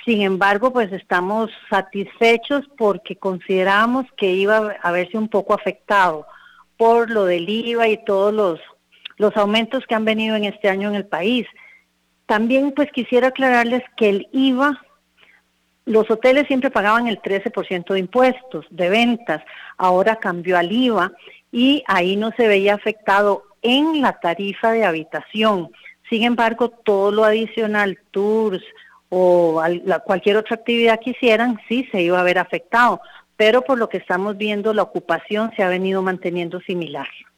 Sin embargo, pues estamos satisfechos porque consideramos que iba a verse un poco afectado por lo del IVA y todos los aumentos que han venido en este año en el país. También pues quisiera aclararles que el IVA, los hoteles siempre pagaban el 13% de impuestos de ventas, ahora cambió al IVA y ahí no se veía afectado en la tarifa de habitación. Sin embargo, todo lo adicional, tours o cualquier otra actividad que hicieran, sí se iba a ver afectado, pero por lo que estamos viendo, la ocupación se ha venido manteniendo similar.